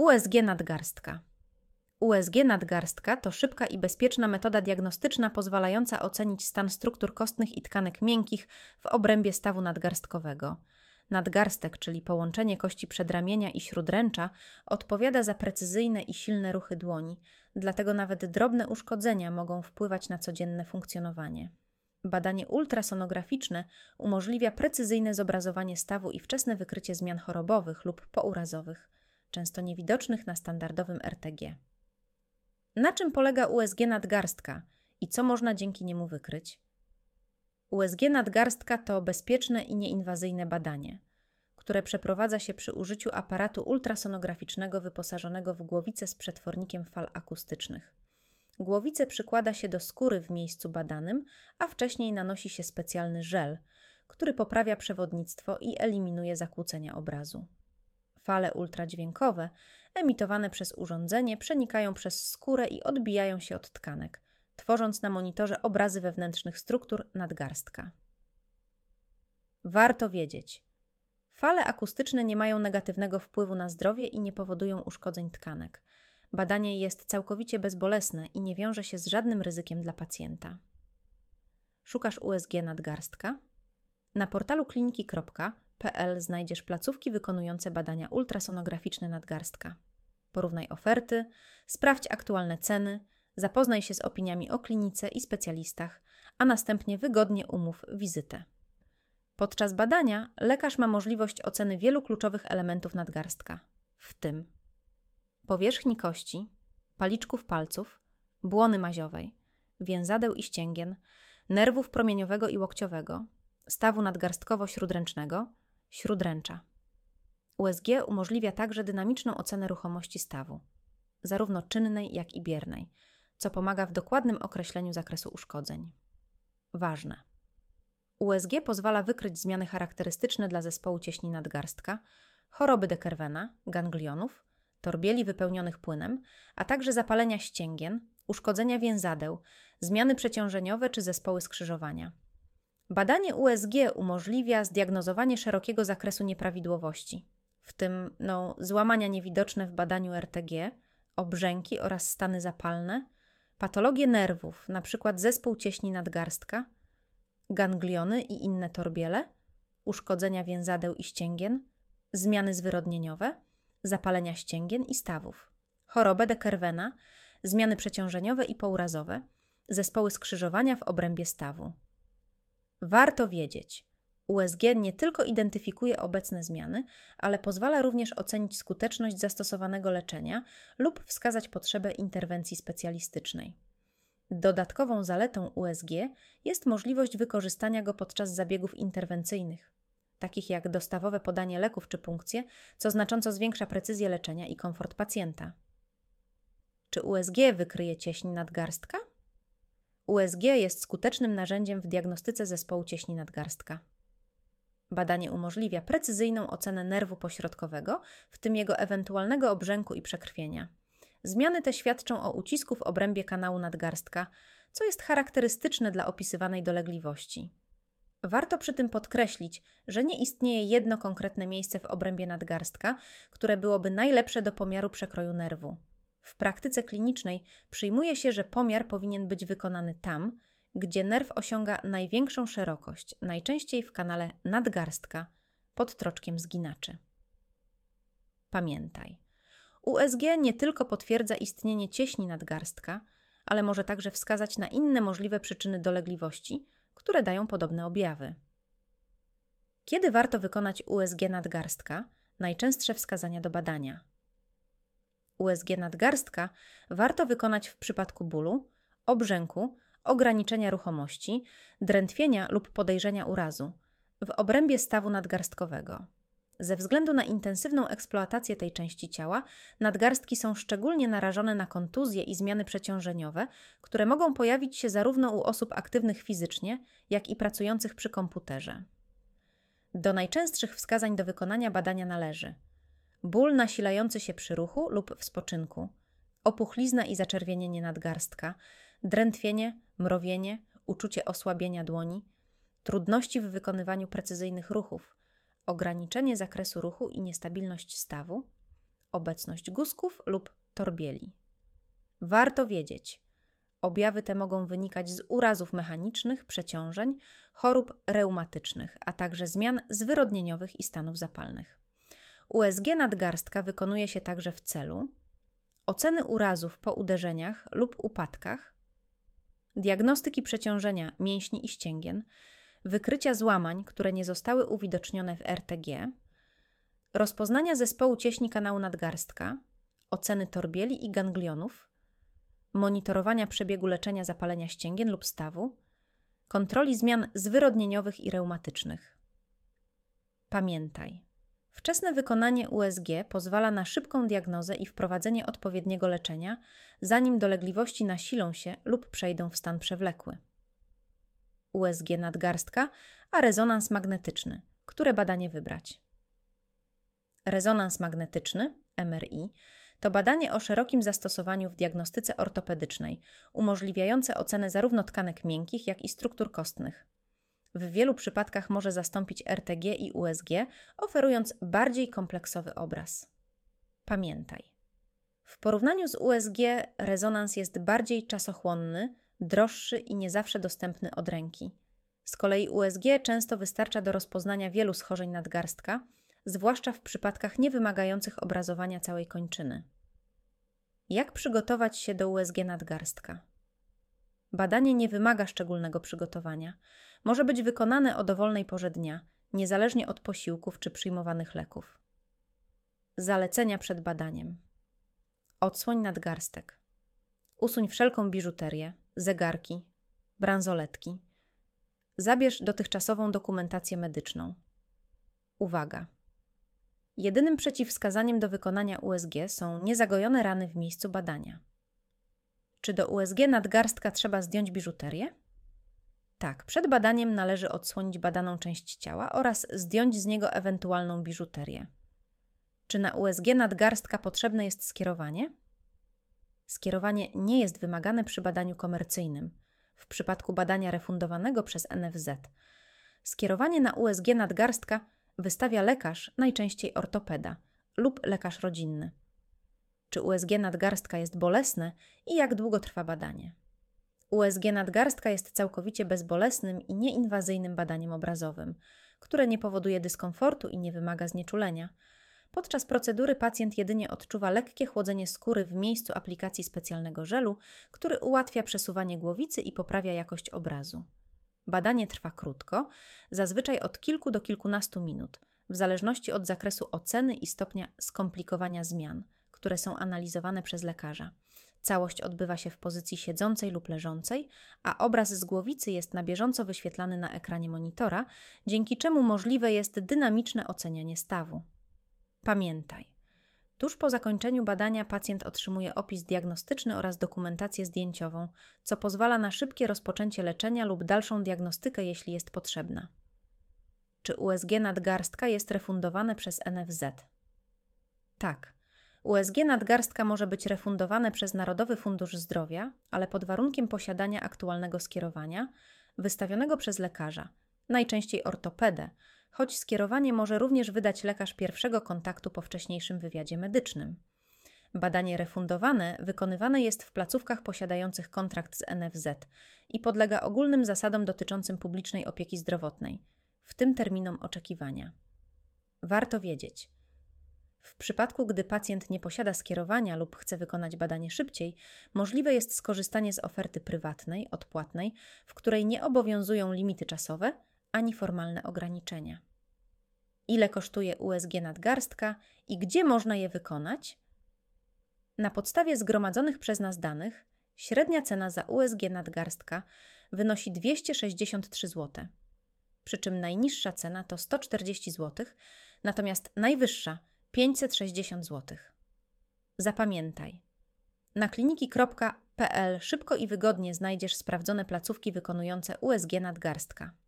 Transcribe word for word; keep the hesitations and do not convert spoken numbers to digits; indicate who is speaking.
Speaker 1: U S G nadgarstka. U S G nadgarstka to szybka i bezpieczna metoda diagnostyczna pozwalająca ocenić stan struktur kostnych i tkanek miękkich w obrębie stawu nadgarstkowego. Nadgarstek, czyli połączenie kości przedramienia i śródręcza, odpowiada za precyzyjne i silne ruchy dłoni, dlatego nawet drobne uszkodzenia mogą wpływać na codzienne funkcjonowanie. Badanie ultrasonograficzne umożliwia precyzyjne zobrazowanie stawu i wczesne wykrycie zmian chorobowych lub pourazowych, często niewidocznych na standardowym R T G. Na czym polega U S G nadgarstka i co można dzięki niemu wykryć? U S G nadgarstka to bezpieczne i nieinwazyjne badanie, które przeprowadza się przy użyciu aparatu ultrasonograficznego wyposażonego w głowicę z przetwornikiem fal akustycznych. Głowicę przykłada się do skóry w miejscu badanym, a wcześniej nanosi się specjalny żel, który poprawia przewodnictwo i eliminuje zakłócenia obrazu. Fale ultradźwiękowe emitowane przez urządzenie przenikają przez skórę i odbijają się od tkanek, tworząc na monitorze obrazy wewnętrznych struktur nadgarstka. Warto wiedzieć: fale akustyczne nie mają negatywnego wpływu na zdrowie i nie powodują uszkodzeń tkanek. Badanie jest całkowicie bezbolesne i nie wiąże się z żadnym ryzykiem dla pacjenta. Szukasz U S G nadgarstka? Na portalu kliniki kropka p l znajdziesz placówki wykonujące badania ultrasonograficzne nadgarstka. Porównaj oferty, sprawdź aktualne ceny, zapoznaj się z opiniami o klinice i specjalistach, a następnie wygodnie umów wizytę. Podczas badania lekarz ma możliwość oceny wielu kluczowych elementów nadgarstka, w tym powierzchni kości, paliczków palców, błony maziowej, więzadeł i ścięgien, nerwów promieniowego i łokciowego, stawu nadgarstkowo-śródręcznego, śródręcza. U S G umożliwia także dynamiczną ocenę ruchomości stawu, zarówno czynnej, jak i biernej, co pomaga w dokładnym określeniu zakresu uszkodzeń. Ważne. U S G pozwala wykryć zmiany charakterystyczne dla zespołu cieśni nadgarstka, choroby de Quervaina, ganglionów, torbieli wypełnionych płynem, a także zapalenia ścięgien, uszkodzenia więzadeł, zmiany przeciążeniowe czy zespoły skrzyżowania. Badanie U S G umożliwia zdiagnozowanie szerokiego zakresu nieprawidłowości, w tym no, złamania niewidoczne w badaniu R T G, obrzęki oraz stany zapalne, patologie nerwów, np. zespół cieśni nadgarstka, gangliony i inne torbiele, uszkodzenia więzadeł i ścięgien, zmiany zwyrodnieniowe, zapalenia ścięgien i stawów, chorobę de Quervaina, zmiany przeciążeniowe i pourazowe, zespoły skrzyżowania w obrębie stawu. Warto wiedzieć: U S G nie tylko identyfikuje obecne zmiany, ale pozwala również ocenić skuteczność zastosowanego leczenia lub wskazać potrzebę interwencji specjalistycznej. Dodatkową zaletą U S G jest możliwość wykorzystania go podczas zabiegów interwencyjnych, takich jak dostawowe podanie leków czy punkcje, co znacząco zwiększa precyzję leczenia i komfort pacjenta. Czy U S G wykryje cieśń nadgarstka? U S G jest skutecznym narzędziem w diagnostyce zespołu cieśni nadgarstka. Badanie umożliwia precyzyjną ocenę nerwu pośrodkowego, w tym jego ewentualnego obrzęku i przekrwienia. Zmiany te świadczą o ucisku w obrębie kanału nadgarstka, co jest charakterystyczne dla opisywanej dolegliwości. Warto przy tym podkreślić, że nie istnieje jedno konkretne miejsce w obrębie nadgarstka, które byłoby najlepsze do pomiaru przekroju nerwu. W praktyce klinicznej przyjmuje się, że pomiar powinien być wykonany tam, gdzie nerw osiąga największą szerokość, najczęściej w kanale nadgarstka, pod troczkiem zginaczy. Pamiętaj, U S G nie tylko potwierdza istnienie cieśni nadgarstka, ale może także wskazać na inne możliwe przyczyny dolegliwości, które dają podobne objawy. Kiedy warto wykonać U S G nadgarstka? Najczęstsze wskazania do badania. U S G nadgarstka warto wykonać w przypadku bólu, obrzęku, ograniczenia ruchomości, drętwienia lub podejrzenia urazu w obrębie stawu nadgarstkowego. Ze względu na intensywną eksploatację tej części ciała, nadgarstki są szczególnie narażone na kontuzje i zmiany przeciążeniowe, które mogą pojawić się zarówno u osób aktywnych fizycznie, jak i pracujących przy komputerze. Do najczęstszych wskazań do wykonania badania należy ból nasilający się przy ruchu lub w spoczynku, opuchlizna i zaczerwienienie nadgarstka, drętwienie, mrowienie, uczucie osłabienia dłoni, trudności w wykonywaniu precyzyjnych ruchów, ograniczenie zakresu ruchu i niestabilność stawu obecność guzków lub torbieli. Warto wiedzieć, objawy te mogą wynikać z urazów mechanicznych, przeciążeń, chorób reumatycznych, a także zmian zwyrodnieniowych i stanów zapalnych. U S G nadgarstka wykonuje się także w celu oceny urazów po uderzeniach lub upadkach, diagnostyki przeciążenia mięśni i ścięgien, wykrycia złamań, które nie zostały uwidocznione w R T G, rozpoznania zespołu cieśni kanału nadgarstka, oceny torbieli i ganglionów, monitorowania przebiegu leczenia zapalenia ścięgien lub stawu, kontroli zmian zwyrodnieniowych i reumatycznych. Pamiętaj, wczesne wykonanie U S G pozwala na szybką diagnozę i wprowadzenie odpowiedniego leczenia, zanim dolegliwości nasilą się lub przejdą w stan przewlekły. U S G nadgarstka, a rezonans magnetyczny. Które badanie wybrać? Rezonans magnetyczny, M R I, to badanie o szerokim zastosowaniu w diagnostyce ortopedycznej, umożliwiające ocenę zarówno tkanek miękkich, jak i struktur kostnych. W wielu przypadkach może zastąpić R T G i U S G, oferując bardziej kompleksowy obraz. Pamiętaj, w porównaniu z U S G rezonans jest bardziej czasochłonny, droższy i nie zawsze dostępny od ręki. Z kolei U S G często wystarcza do rozpoznania wielu schorzeń nadgarstka, zwłaszcza w przypadkach niewymagających obrazowania całej kończyny. Jak przygotować się do U S G nadgarstka? Badanie nie wymaga szczególnego przygotowania. Może być wykonane o dowolnej porze dnia, niezależnie od posiłków czy przyjmowanych leków. Zalecenia przed badaniem. Odsłoń nadgarstek. Usuń wszelką biżuterię, zegarki, bransoletki. Zabierz dotychczasową dokumentację medyczną. Uwaga! Jedynym przeciwwskazaniem do wykonania U S G są niezagojone rany w miejscu badania. Czy do U S G nadgarstka trzeba zdjąć biżuterię? Tak, przed badaniem należy odsłonić badaną część ciała oraz zdjąć z niego ewentualną biżuterię. Czy na U S G nadgarstka potrzebne jest skierowanie? Skierowanie nie jest wymagane przy badaniu komercyjnym. W przypadku badania refundowanego przez N F Z skierowanie na U S G nadgarstka wystawia lekarz, najczęściej ortopeda lub lekarz rodzinny. Czy U S G nadgarstka jest bolesne i jak długo trwa badanie? U S G nadgarstka jest całkowicie bezbolesnym i nieinwazyjnym badaniem obrazowym, które nie powoduje dyskomfortu i nie wymaga znieczulenia. Podczas procedury pacjent jedynie odczuwa lekkie chłodzenie skóry w miejscu aplikacji specjalnego żelu, który ułatwia przesuwanie głowicy i poprawia jakość obrazu. Badanie trwa krótko, zazwyczaj od kilku do kilkunastu minut, w zależności od zakresu oceny i stopnia skomplikowania zmian, które są analizowane przez lekarza. Całość odbywa się w pozycji siedzącej lub leżącej, a obraz z głowicy jest na bieżąco wyświetlany na ekranie monitora, dzięki czemu możliwe jest dynamiczne ocenianie stawu. Pamiętaj, tuż po zakończeniu badania pacjent otrzymuje opis diagnostyczny oraz dokumentację zdjęciową, co pozwala na szybkie rozpoczęcie leczenia lub dalszą diagnostykę, jeśli jest potrzebna. Czy U S G nadgarstka jest refundowane przez N F Z? Tak. U S G nadgarstka może być refundowane przez Narodowy Fundusz Zdrowia, ale pod warunkiem posiadania aktualnego skierowania, wystawionego przez lekarza, najczęściej ortopedę, choć skierowanie może również wydać lekarz pierwszego kontaktu po wcześniejszym wywiadzie medycznym. Badanie refundowane wykonywane jest w placówkach posiadających kontrakt z N F Z i podlega ogólnym zasadom dotyczącym publicznej opieki zdrowotnej, w tym terminom oczekiwania. Warto wiedzieć, w przypadku, gdy pacjent nie posiada skierowania lub chce wykonać badanie szybciej, możliwe jest skorzystanie z oferty prywatnej, odpłatnej, w której nie obowiązują limity czasowe ani formalne ograniczenia. Ile kosztuje U S G nadgarstka i gdzie można je wykonać? Na podstawie zgromadzonych przez nas danych średnia cena za U S G nadgarstka wynosi dwieście sześćdziesiąt trzy złote, przy czym najniższa cena to sto czterdzieści złotych, natomiast najwyższa pięćset sześćdziesiąt złotych. Zapamiętaj, na kliniki kropka p l szybko i wygodnie znajdziesz sprawdzone placówki wykonujące U S G nadgarstka.